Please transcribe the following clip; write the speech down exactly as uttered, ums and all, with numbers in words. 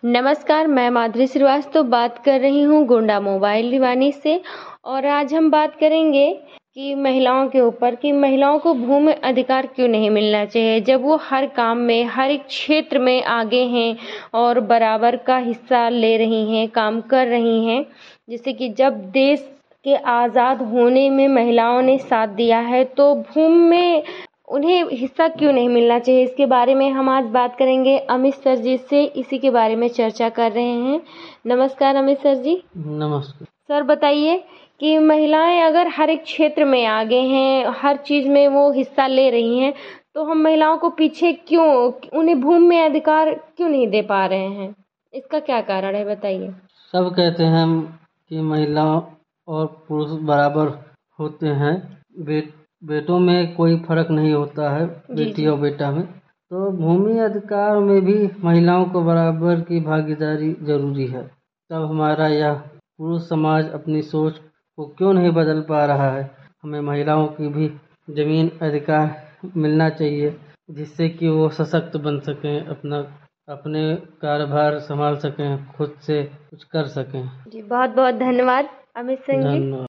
नमस्कार, मैं माधुरी श्रीवास्तव बात कर रही हूँ गोंडा मोबाइल दीवानी से। और आज हम बात करेंगे कि महिलाओं के ऊपर कि महिलाओं को भूमि अधिकार क्यों नहीं मिलना चाहिए, जब वो हर काम में, हर एक क्षेत्र में आगे हैं और बराबर का हिस्सा ले रही हैं, काम कर रही हैं। जैसे कि जब देश के आज़ाद होने में महिलाओं ने साथ दिया है, तो भूमि में उन्हें हिस्सा क्यों नहीं मिलना चाहिए, इसके बारे में हम आज बात करेंगे अमित सर जी से। इसी के बारे में चर्चा कर रहे हैं। नमस्कार अमित सर जी। नमस्कार सर, बताइए कि महिलाएं अगर हर एक क्षेत्र में आगे हैं, हर चीज में वो हिस्सा ले रही हैं, तो हम महिलाओं को पीछे क्यों, उन्हें भूमि में अधिकार क्यों नहीं दे पा रहे हैं? इसका क्या कारण है, बताइए। सब कहते हैं कि महिला और पुरुष बराबर होते हैं, बे, बेटों में कोई फर्क नहीं होता है, बेटी और बेटा में। तो भूमि अधिकार में भी महिलाओं को बराबर की भागीदारी जरूरी है। तब हमारा यह पुरुष समाज अपनी सोच को क्यों नहीं बदल पा रहा है। हमें महिलाओं की भी जमीन अधिकार मिलना चाहिए, जिससे कि वो सशक्त बन सकें, अपना अपने कारोबार संभाल सकें, खुद से कुछ कर सकें। जी, बहुत बहुत धन्यवाद अमित सिंह जी। धन्यवाद।